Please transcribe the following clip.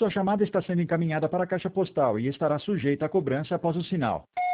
Sua chamada está sendo encaminhada para a caixa postal e estará sujeita a cobrança após o sinal.